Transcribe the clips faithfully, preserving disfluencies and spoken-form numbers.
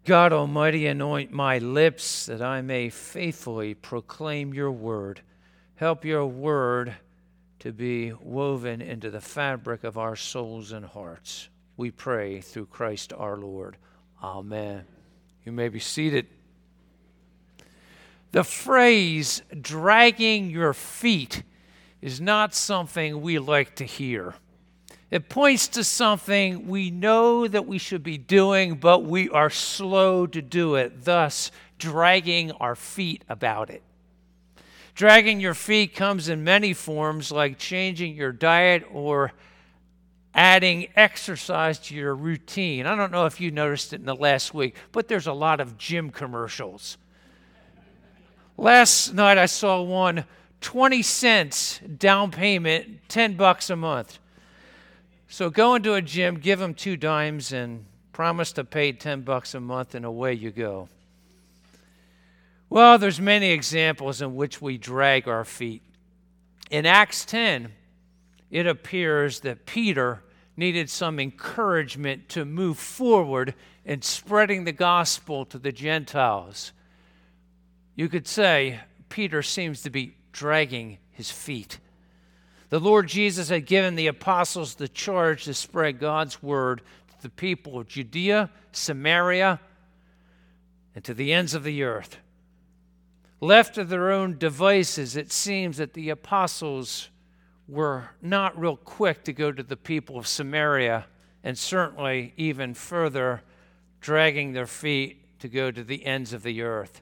God Almighty, anoint my lips that I may faithfully proclaim your word. Help your word to be woven into the fabric of our souls and hearts. We pray through Christ our Lord. Amen. You may be seated. The phrase, dragging your feet, is not something we like to hear. It points to something we know that we should be doing, but we are slow to do it, thus dragging our feet about it. Dragging your feet comes in many forms, like changing your diet or adding exercise to your routine. I don't know if you noticed it in the last week, but there's a lot of gym commercials. Last night I saw one, twenty cents down payment, ten bucks a month. So go into a gym, give them two dimes, and promise to pay ten bucks a month, and away you go. Well, there's many examples in which we drag our feet. In Acts ten, it appears that Peter needed some encouragement to move forward in spreading the gospel to the Gentiles. You could say Peter seems to be dragging his feet. The Lord Jesus had given the apostles the charge to spread God's word to the people of Judea, Samaria, and to the ends of the earth. Left to their own devices, it seems that the apostles were not real quick to go to the people of Samaria, and certainly even further, dragging their feet to go to the ends of the earth.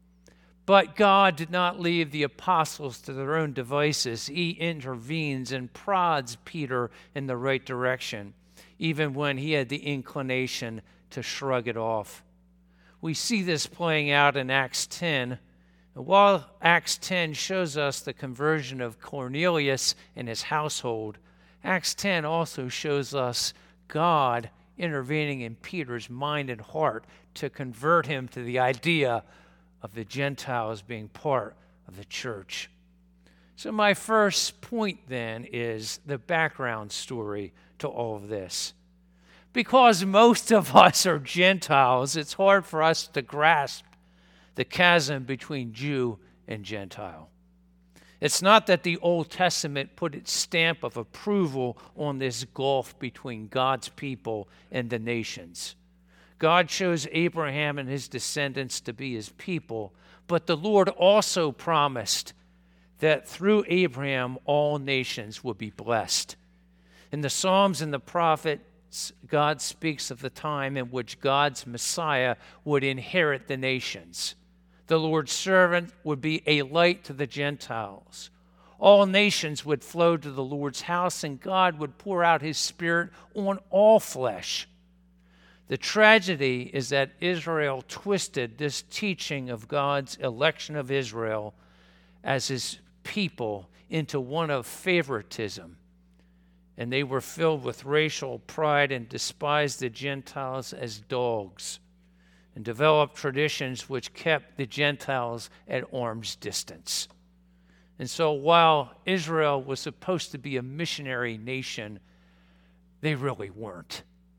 But God did not leave the apostles to their own devices. He intervenes and prods Peter in the right direction, even when he had the inclination to shrug it off. We see this playing out in Acts ten. And while Acts ten shows us the conversion of Cornelius and his household, Acts ten also shows us God intervening in Peter's mind and heart to convert him to the idea of the Gentiles being part of the church. So my first point then is the background story to all of this. Because most of us are Gentiles, it's hard for us to grasp the chasm between Jew and Gentile. It's not that the Old Testament put its stamp of approval on this gulf between God's people and the nations. God chose Abraham and his descendants to be his people, but the Lord also promised that through Abraham all nations would be blessed. In the Psalms and the prophets, God speaks of the time in which God's Messiah would inherit the nations. The Lord's servant would be a light to the Gentiles. All nations would flow to the Lord's house, and God would pour out his Spirit on all flesh. The tragedy is that Israel twisted this teaching of God's election of Israel as his people into one of favoritism. And they were filled with racial pride and despised the Gentiles as dogs, and developed traditions which kept the Gentiles at arm's distance. And so while Israel was supposed to be a missionary nation, they really weren't.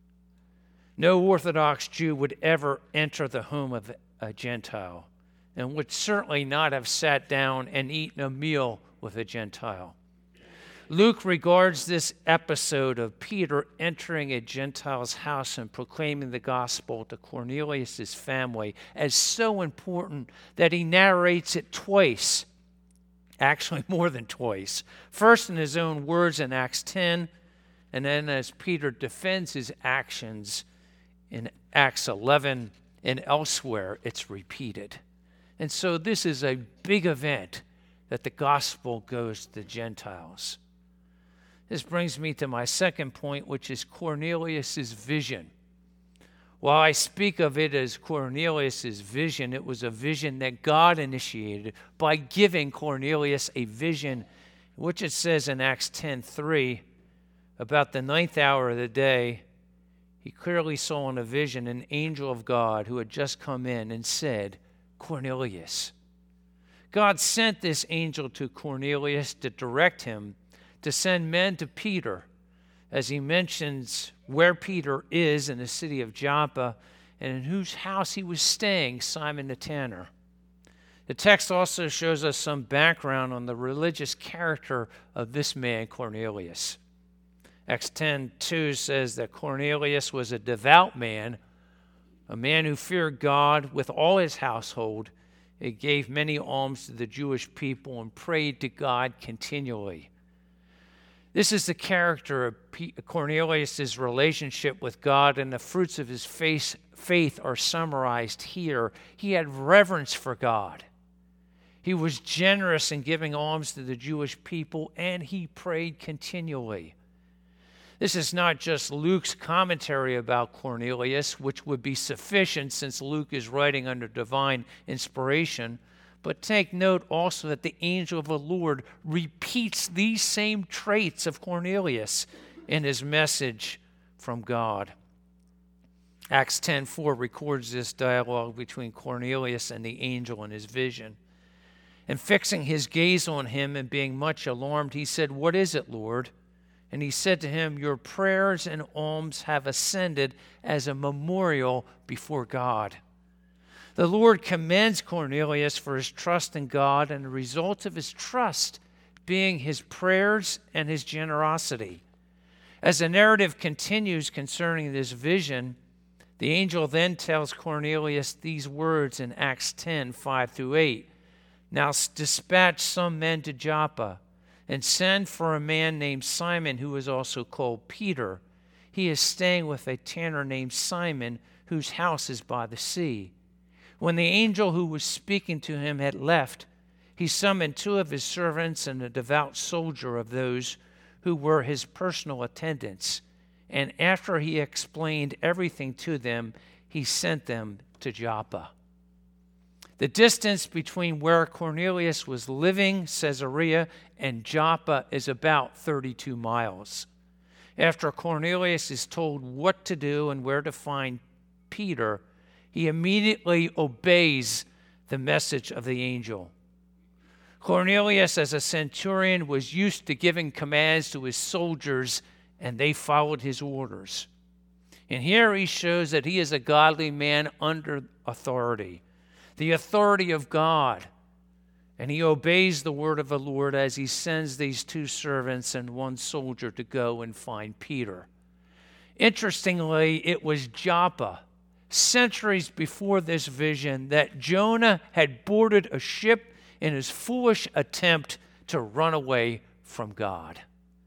No Orthodox Jew would ever enter the home of a Gentile, and would certainly not have sat down and eaten a meal with a Gentile. Luke regards this episode of Peter entering a Gentile's house and proclaiming the gospel to Cornelius' family as so important that he narrates it twice, actually more than twice. First in his own words in Acts ten, and then as Peter defends his actions in Acts eleven, and elsewhere it's repeated. And so this is a big event that the gospel goes to the Gentiles. This brings me to my second point, which is Cornelius' vision. While I speak of it as Cornelius' vision, it was a vision that God initiated by giving Cornelius a vision, which it says in Acts ten three, about the ninth hour of the day, he clearly saw in a vision an angel of God who had just come in and said, Cornelius. God sent this angel to Cornelius to direct him to send men to Peter, as he mentions where Peter is in the city of Joppa, and in whose house he was staying, Simon the tanner. The text also shows us some background on the religious character of this man, Cornelius. Acts ten two says that Cornelius was a devout man, a man who feared God with all his household. He gave many alms to the Jewish people and prayed to God continually. This is the character of Cornelius' relationship with God, and the fruits of his faith are summarized here. He had reverence for God. He was generous in giving alms to the Jewish people, and he prayed continually. This is not just Luke's commentary about Cornelius, which would be sufficient since Luke is writing under divine inspiration, but take note also that the angel of the Lord repeats these same traits of Cornelius in his message from God. Acts ten four records this dialogue between Cornelius and the angel in his vision. And fixing his gaze on him and being much alarmed, he said, "What is it, Lord?" And he said to him, "Your prayers and alms have ascended as a memorial before God." The Lord commends Cornelius for his trust in God, and the result of his trust being his prayers and his generosity. As the narrative continues concerning this vision, the angel then tells Cornelius these words in Acts ten five through eight. "Now dispatch some men to Joppa, and send for a man named Simon, who is also called Peter. He is staying with a tanner named Simon, whose house is by the sea." When the angel who was speaking to him had left, he summoned two of his servants and a devout soldier of those who were his personal attendants. And after he explained everything to them, he sent them to Joppa. The distance between where Cornelius was living, Caesarea, and Joppa is about thirty-two miles. After Cornelius is told what to do and where to find Peter, he immediately obeys the message of the angel. Cornelius, as a centurion, was used to giving commands to his soldiers, and they followed his orders. And here he shows that he is a godly man under authority, the authority of God. And he obeys the word of the Lord as he sends these two servants and one soldier to go and find Peter. Interestingly, it was Joppa, centuries before this vision, that Jonah had boarded a ship in his foolish attempt to run away from God.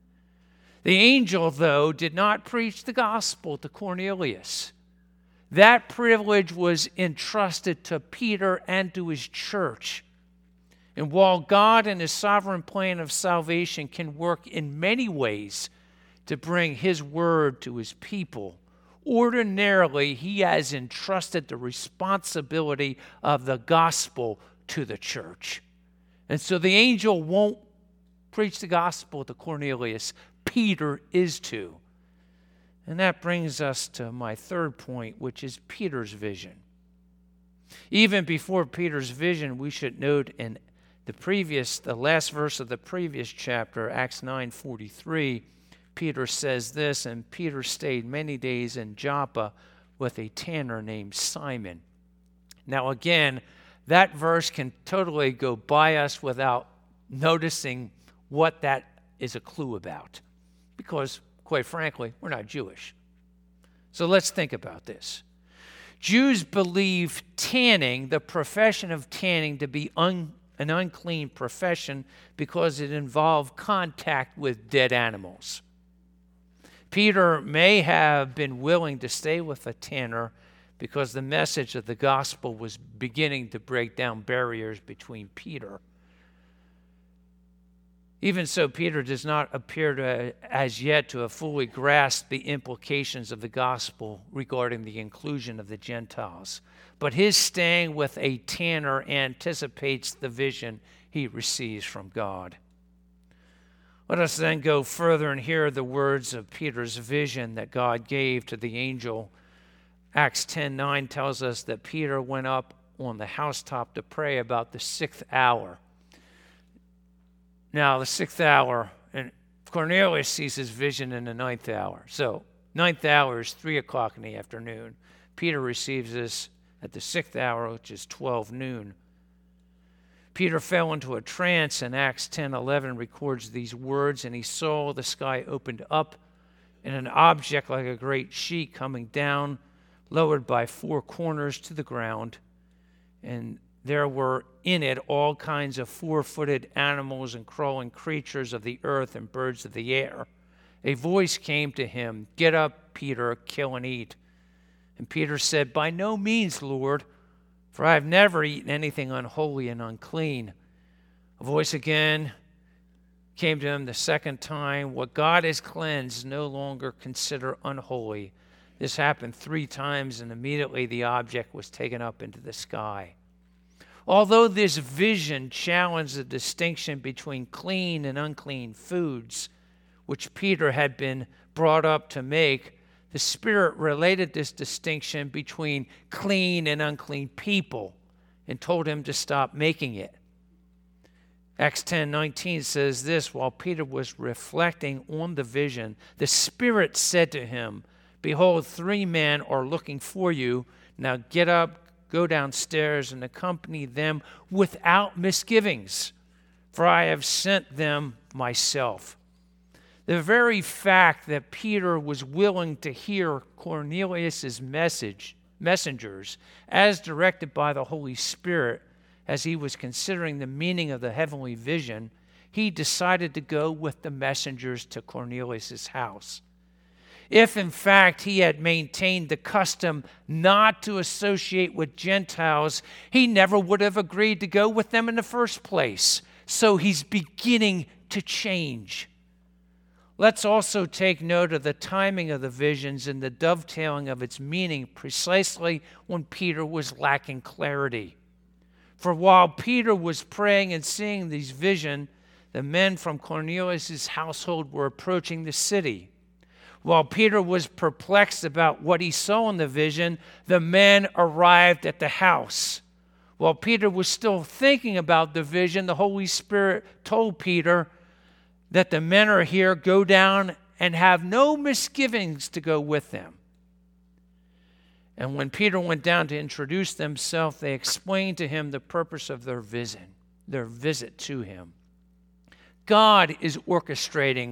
The angel, though, did not preach the gospel to Cornelius. That privilege was entrusted to Peter and to his church. And while God in his sovereign plan of salvation can work in many ways to bring his word to his people, ordinarily he has entrusted the responsibility of the gospel to the church. And so the angel won't preach the gospel to Cornelius. Peter is to. And that brings us to my third point, which is Peter's vision. Even before Peter's vision, we should note in the previous, the last verse of the previous chapter, Acts nine forty-three, Peter says this, "And Peter stayed many days in Joppa with a tanner named Simon." Now again, that verse can totally go by us without noticing what that is a clue about, because quite frankly, we're not Jewish. So let's think about this. Jews believe tanning, the profession of tanning, to be un, an unclean profession because it involved contact with dead animals. Peter may have been willing to stay with a tanner because the message of the gospel was beginning to break down barriers between Peter. Even so, Peter does not appear to, as yet, to have fully grasped the implications of the gospel regarding the inclusion of the Gentiles. But his staying with a tanner anticipates the vision he receives from God. Let us then go further and hear the words of Peter's vision that God gave to the angel. Acts ten nine tells us that Peter went up on the housetop to pray about the sixth hour. Now, the sixth hour, and Cornelius sees his vision in the ninth hour. So, ninth hour is three o'clock in the afternoon. Peter receives this at the sixth hour, which is twelve noon. Peter fell into a trance, and Acts ten eleven records these words, and he saw the sky opened up, and an object like a great sheet coming down, lowered by four corners to the ground. And there were in it all kinds of four-footed animals and crawling creatures of the earth and birds of the air. A voice came to him, "Get up, Peter, kill and eat." And Peter said, "By no means, Lord, for I have never eaten anything unholy and unclean." A voice again came to him the second time, "What God has cleansed, no longer consider unholy." This happened three times, and immediately the object was taken up into the sky. Although this vision challenged the distinction between clean and unclean foods, which Peter had been brought up to make, the Spirit related this distinction between clean and unclean people and told him to stop making it. Acts ten nineteen says this, while Peter was reflecting on the vision, the Spirit said to him, "Behold, three men are looking for you. Now get up, go downstairs, and accompany them without misgivings, for I have sent them myself." The very fact that Peter was willing to hear Cornelius' message, messengers, as directed by the Holy Spirit, as he was considering the meaning of the heavenly vision, he decided to go with the messengers to Cornelius' house. If, in fact, he had maintained the custom not to associate with Gentiles, he never would have agreed to go with them in the first place. So he's beginning to change. Let's also take note of the timing of the visions and the dovetailing of its meaning precisely when Peter was lacking clarity. For while Peter was praying and seeing these visions, the men from Cornelius' household were approaching the city. While Peter was perplexed about what he saw in the vision, the men arrived at the house. While Peter was still thinking about the vision, the Holy Spirit told Peter that the men are here, go down and have no misgivings to go with them. And when Peter went down to introduce themselves, they explained to him the purpose of their visit, their visit to him. God is orchestrating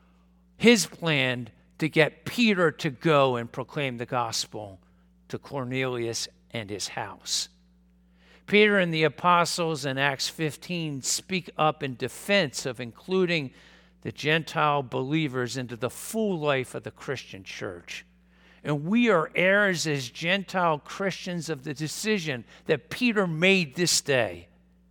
his plan to get Peter to go and proclaim the gospel to Cornelius and his house. Peter and the apostles in Acts fifteen speak up in defense of including the Gentile believers into the full life of the Christian church. And we are heirs as Gentile Christians of the decision that Peter made this day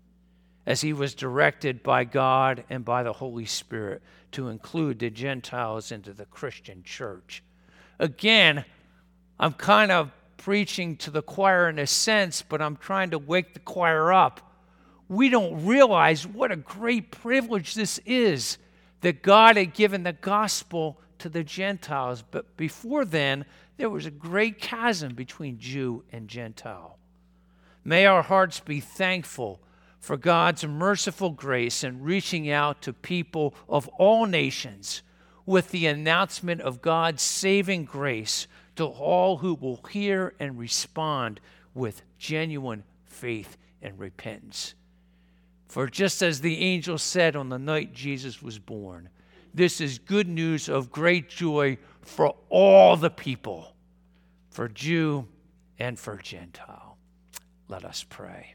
as he was directed by God and by the Holy Spirit to include the Gentiles into the Christian church. Again, I'm kind of preaching to the choir in a sense, but I'm trying to wake the choir up. We don't realize what a great privilege this is that God had given the gospel to the Gentiles. But before then, there was a great chasm between Jew and Gentile. May our hearts be thankful for God's merciful grace in reaching out to people of all nations with the announcement of God's saving grace to all who will hear and respond with genuine faith and repentance. For just as the angel said on the night Jesus was born, this is good news of great joy for all the people, for Jew and for Gentile. Let us pray.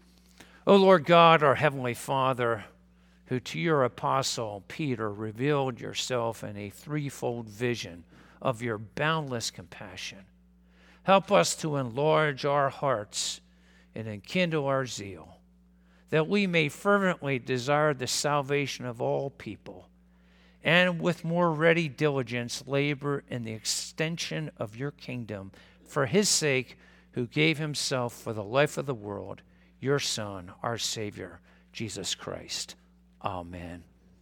O Lord God, our Heavenly Father, who to your apostle Peter revealed yourself in a threefold vision of your boundless compassion, help us to enlarge our hearts and enkindle our zeal, that we may fervently desire the salvation of all people, and with more ready diligence labor in the extension of your kingdom, for his sake who gave himself for the life of the world, your Son, our Savior, Jesus Christ. Amen.